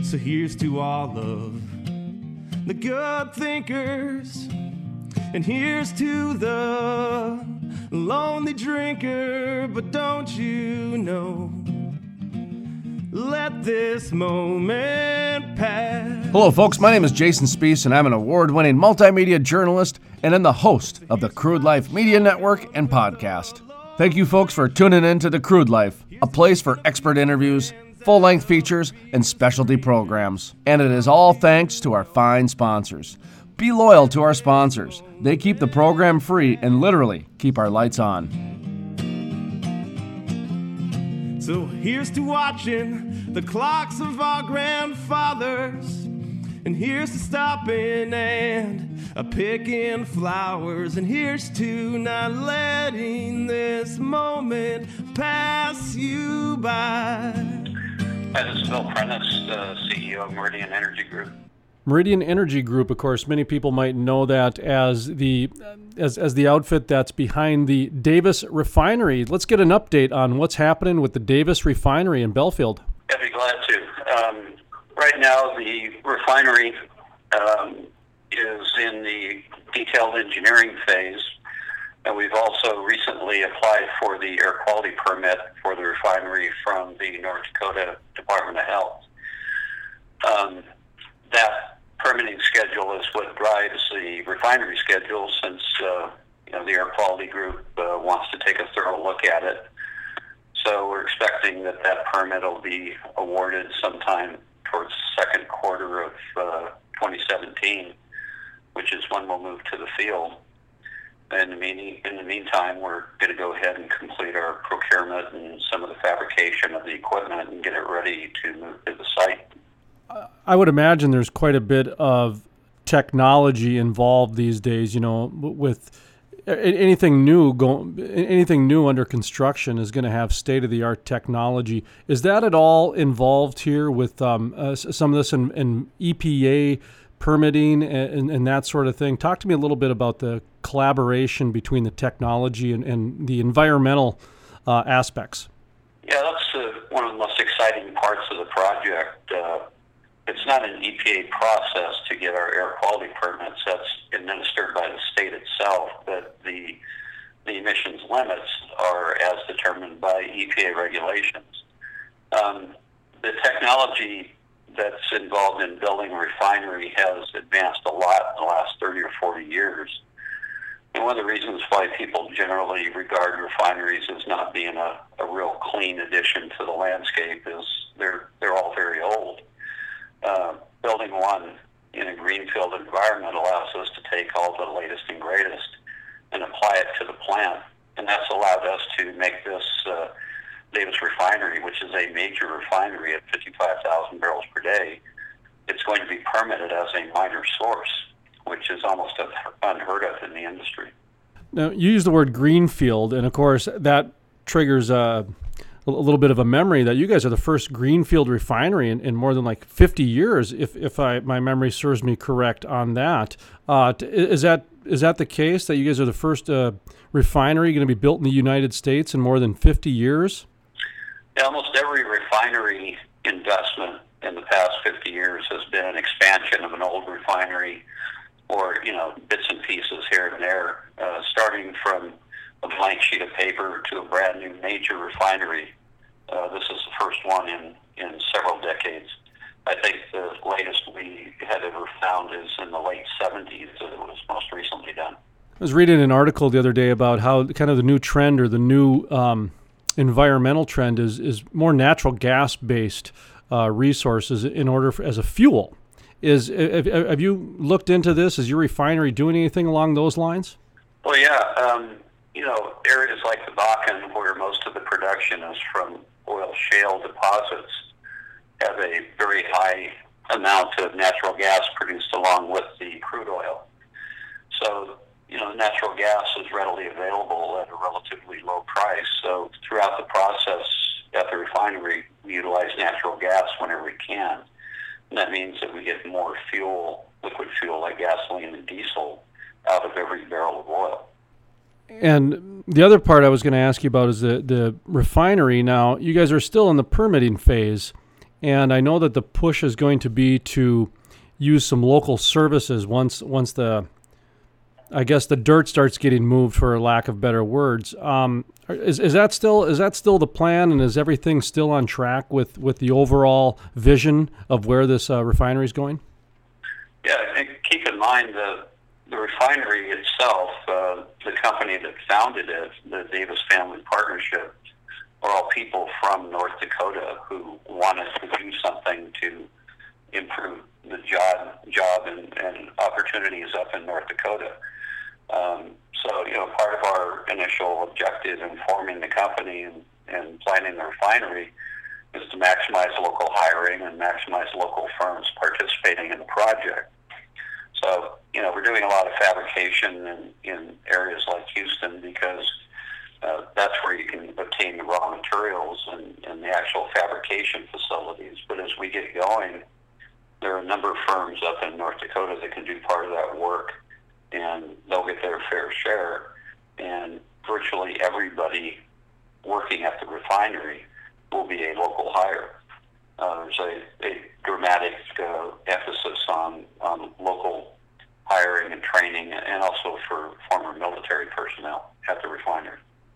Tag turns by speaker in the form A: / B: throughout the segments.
A: So here's to all of the good thinkers, and here's to the lonely drinker. But don't you know, let this moment pass.
B: Hello, folks. My name is Jason Spees, and I'm an award-winning multimedia journalist and I'm the host of the Crude Life Media Network and podcast. Thank you, folks, for tuning in to The Crude Life, a place for expert interviews, full-length features, and specialty programs. And it is all thanks to our fine sponsors. Be loyal to our sponsors. They keep the program free and literally keep our lights on.
A: So here's to watching the clocks of our grandfathers, and here's to stopping and picking flowers, and here's to not letting this moment pass you by.
C: Hi, this is Bill Prentice, CEO of Meridian Energy Group.
D: Meridian Energy Group, of course, many people might know that as the outfit that's behind the Davis Refinery. Let's get an update on what's happening with the Davis Refinery in Belfield.
C: I'd be glad to. Right now, the refinery is in the detailed engineering phase, and we've also recently applied for the air quality permit for the refinery from the North Dakota Department of Health. That permitting schedule is what drives the refinery schedule, since the air quality group wants to take a thorough look at it. So we're expecting that permit will be awarded sometime towards the second quarter of 2017, which is when we'll move to the field. In the meantime, we're going to go ahead and complete our procurement and some of the fabrication of the equipment and get it ready to move to the site.
D: I would imagine there's quite a bit of technology involved these days. You know, with anything new under construction is going to have state-of-the-art technology. Is that at all involved here with some of this in EPA permitting and that sort of thing? Talk to me a little bit about the collaboration between the technology and the environmental aspects.
C: Yeah, that's one of the most exciting parts of the project. It's not an EPA process to get our air quality permits. That's administered by the state itself, but the emissions limits are as determined by EPA regulations. The technology that's involved in building a refinery has advanced a lot in the last 30 or 40 years. And one of the reasons why people generally regard refineries as not being a real clean addition to the landscape is they're all very old. Building one in a greenfield environment allows us to take all the latest and greatest and apply it to the plant. And that's allowed us to make this Davis Refinery, which is a major refinery at 55,000 barrels per day. It's going to be permitted as a minor source, which is almost unheard of in the industry.
D: Now, you use the word greenfield, and of course that triggers a little bit of a memory that you guys are the first greenfield refinery in more than like 50 years, if my memory serves me correct on that. Is that the case, that you guys are the first refinery going to be built in the United States in more than 50 years?
C: Yeah, almost every refinery investment in the past 50 years has been an expansion of an old refinery, or bits and pieces here and there, starting from a blank sheet of paper to a brand new major refinery. This is the first one in several decades. I think the latest we had ever found is in the late 70s that it was most recently done.
D: I was reading an article the other day about how kind of the new trend, or the new environmental trend, is more natural gas-based resources in order as a fuel. Have you looked into this? Is your refinery doing anything along those lines?
C: Well, yeah. Areas like the Bakken, where most of the production is from oil shale deposits, have a very high amount of natural gas produced along with the crude oil. So, natural gas is readily available at a relatively low price. So throughout the process at the refinery, we utilize natural gas whenever we can. And that means that we get more fuel, liquid fuel like gasoline and diesel, out of every barrel of oil.
D: And the other part I was going to ask you about is the refinery. Now, you guys are still in the permitting phase, and I know that the push is going to be to use some local services once the dirt starts getting moved, for lack of better words. Is that still the plan, and is everything still on track with the overall vision of where this refinery is going?
C: Yeah, and keep in mind the refinery itself, the company that founded it, the Davis Family Partnership, are all people from North Dakota who wanted to do something to improve the job and opportunities up in North Dakota. So, part of our initial objective in forming the company and planning the refinery is to maximize local hiring and maximize local firms participating in the project. So, we're doing a lot of fabrication in areas like Houston because that's where you can obtain the raw materials and the actual fabrication facilities. But as we get going, there are a number of firms up in North Dakota that can do part of that work, and they'll get their fair share. And virtually everybody working at the refinery will be a local hire. There's a dramatic emphasis on local hiring and training, and also for former military personnel at the refinery.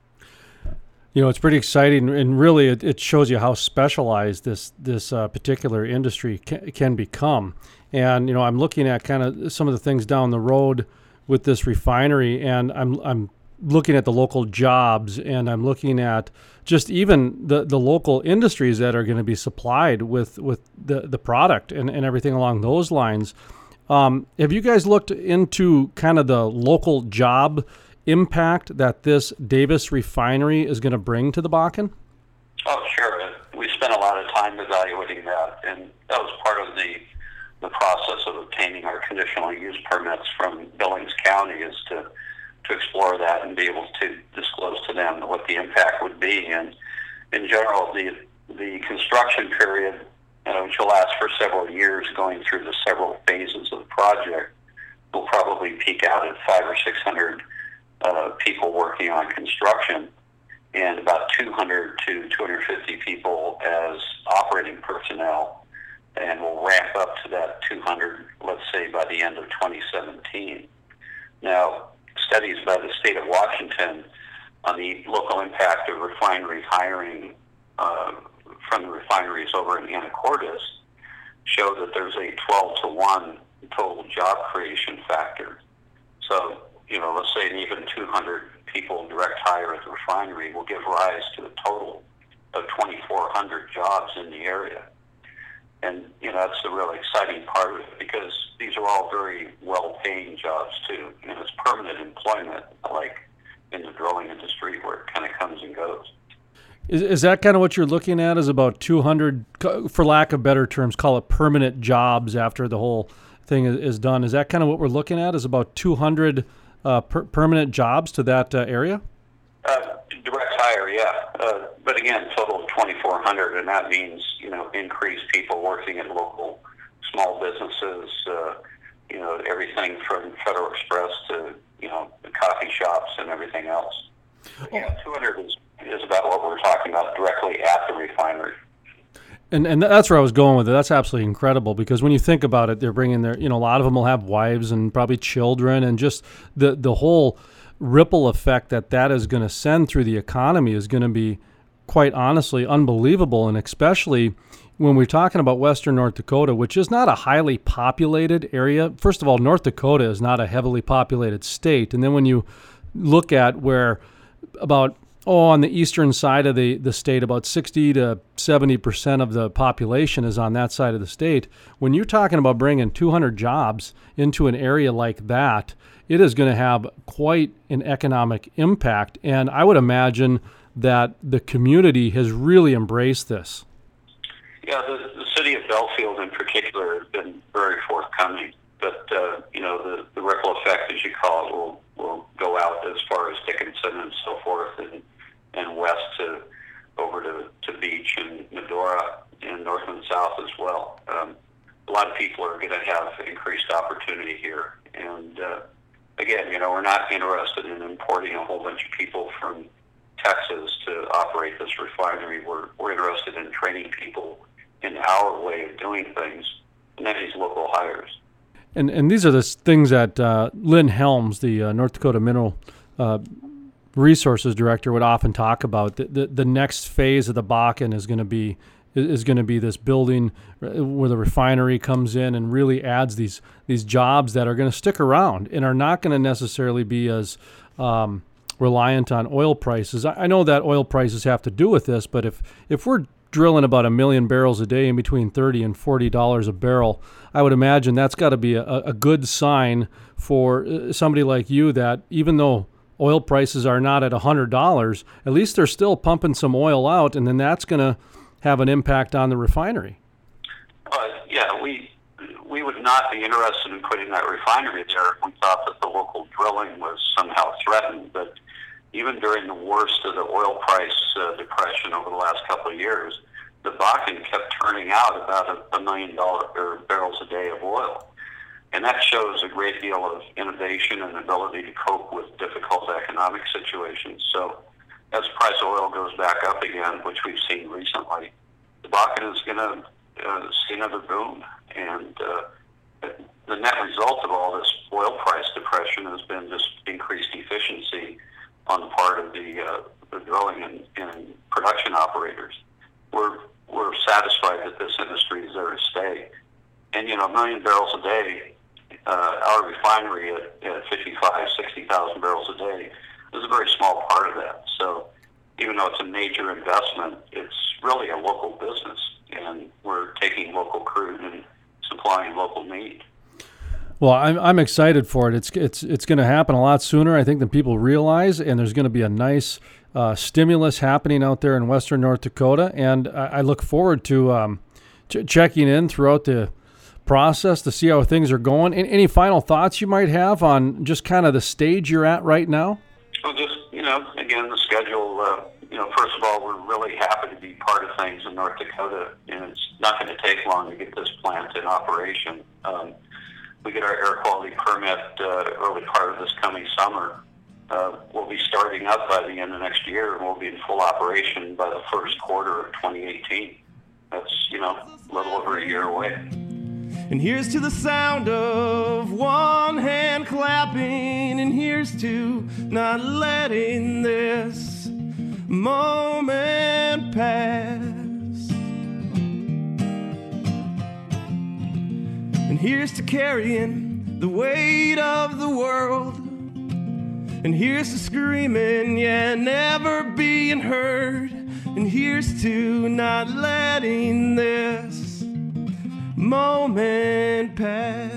D: It's pretty exciting, and really it shows you how specialized this particular industry can become. And I'm looking at kind of some of the things down the road with this refinery, and I'm looking at the local jobs, and I'm looking at just even the local industries that are going to be supplied with the product and everything along those lines. Have you guys looked into kind of the local job impact that this Davis refinery is going to bring to the Bakken?
C: Oh, sure. We spent a lot of time evaluating that, and that was part of the process of obtaining our conditional use permits from Billings County, is to explore that and be able to disclose to them what the impact would be. And in general, the construction period, which will last for several years, going through the several phases of the project, will probably peak out at 500 or 600 people working on construction, and about 200 to 250 people as operating personnel, and we'll ramp up to that 200, let's say, by the end of 2017. Now, studies by the state of Washington on the local impact of refinery hiring from the refineries over in Anacortes show that there's a 12-to-1 total job creation factor. So, let's say an even 200 people direct hire at the refinery will give rise to a total of 2,400 jobs in the area. And, that's the really exciting part of it, because these are all very well-paying jobs, too. It's permanent employment, like in the drilling industry, where it kind of comes and goes.
D: Is that kind of what you're looking at, is about 200, for lack of better terms, call it permanent jobs after the whole thing is done? Is that kind of what we're looking at, is about 200 permanent jobs to that area?
C: Direct hire, yeah. But again, total of 2,400, and that means, increased people working in local small businesses, everything from Federal Express to, the coffee shops and everything else. Yeah, 200 is about what we're talking about directly at the refinery.
D: And that's where I was going with it. That's absolutely incredible, because when you think about it, they're bringing their, a lot of them will have wives and probably children, and just the whole ripple effect that is going to send through the economy is going to be, quite honestly, unbelievable. And especially when we're talking about Western North Dakota, which is not a highly populated area. First of all, North Dakota is not a heavily populated state. And then when you look at where on the eastern side of the state, about 60 to 70% of the population is on that side of the state. When you're talking about bringing 200 jobs into an area like that, it is going to have quite an economic impact. And I would imagine that the community has really embraced this.
C: Yeah, the city of Belfield in particular has been very forthcoming. But, the ripple effect, as you call it, will go out as far as Dickinson and so forth, and west over to Beach and Medora, and north and south as well. A lot of people are going to have increased opportunity here. And again, we're not interested in importing a whole bunch of people from Texas to operate this refinery. We're interested in training people in our way of doing things, and then these local hires.
D: And these are the things that Lynn Helms, the North Dakota Mineral Resources Director, would often talk about. The next phase of the Bakken is going to be this building where the refinery comes in and really adds these jobs that are going to stick around and are not going to necessarily be as reliant on oil prices. I know that oil prices have to do with this, but if we're drilling about 1 million barrels a day in between $30 and $40 a barrel, I would imagine that's got to be a good sign for somebody like you, that even though oil prices are not at $100, at least they're still pumping some oil out, and then that's going to have an impact on the refinery.
C: Yeah, we would not be interested in putting that refinery there if we thought that the local drilling was somehow threatened. But even during the worst of the oil price depression over the last couple of years, the Bakken kept turning out about $1 million barrels a day of oil. And that shows a great deal of innovation and ability to cope with difficult economic situations. So as the price of oil goes back up again, which we've seen recently, the Bakken is going to see another boom. And the net result of all this oil price depression has been just increased efficiency on the part of the drilling and production operators. We're satisfied that this industry is there to stay. And, 1 million barrels a day, our refinery at 60,000 barrels a day is a very small part of that. So even though it's a major investment, it's really a local business, and we're taking local crude and supplying local need.
D: Well, I'm excited for it. It's going to happen a lot sooner, I think, than people realize, and there's going to be a nice stimulus happening out there in western North Dakota, and I look forward to checking in throughout the process to see how things are going. Any final thoughts you might have on just kind of the stage you're at right now?
C: Well, just, again, the schedule, first of all, we're really happy to be part of things in North Dakota, and it's not going to take long to get this plant in operation. We get our air quality permit early part of this coming summer. We'll be starting up by the end of next year, and we'll be in full operation by the first quarter of 2018. That's, a little over a year away.
A: And here's to the sound of one hand clapping, and here's to not letting this moment pass. And here's to carrying the weight of the world. And here's to screaming, yeah, never being heard. And here's to not letting this moment pass.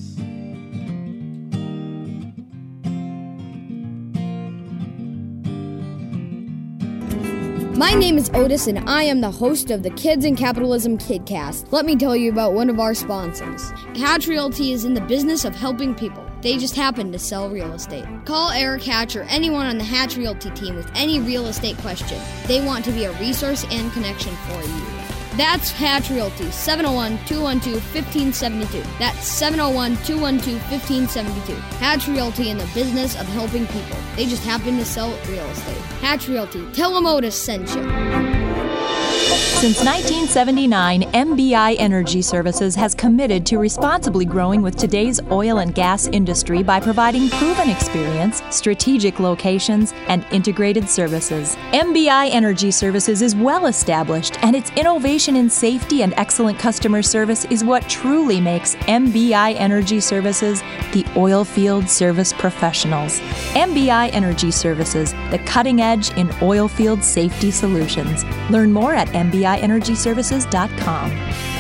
E: My name is Otis, and I am the host of the Kids in Capitalism KidCast. Let me tell you about one of our sponsors. Hatch Realty is in the business of helping people. They just happen to sell real estate. Call Eric Hatch or anyone on the Hatch Realty team with any real estate question. They want to be a resource and connection for you. That's Hatch Realty, 701-212-1572. That's 701-212-1572. Hatch Realty in the business of helping people. They just happen to sell real estate. Hatch Realty. Tell them Otis sent you.
F: Since 1979, MBI Energy Services has committed to responsibly growing with today's oil and gas industry by providing proven experience, strategic locations, and integrated services. MBI Energy Services is well established, and its innovation in safety and excellent customer service is what truly makes MBI Energy Services the oil field service professionals. MBI Energy Services, the cutting edge in oil field safety solutions. Learn more at MBIEnergyServices.com.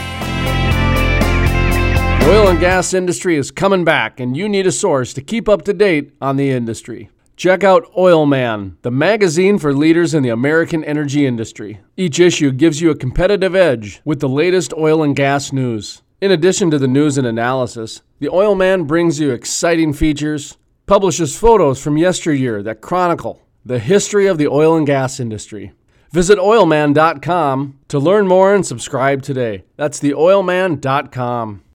B: The oil and gas industry is coming back, and you need a source to keep up to date on the industry. Check out Oil Man, the magazine for leaders in the American energy industry. Each issue gives you a competitive edge with the latest oil and gas news. In addition to the news and analysis, the Oil Man brings you exciting features, publishes photos from yesteryear that chronicle the history of the oil and gas industry. Visit oilman.com to learn more and subscribe today. That's theoilman.com.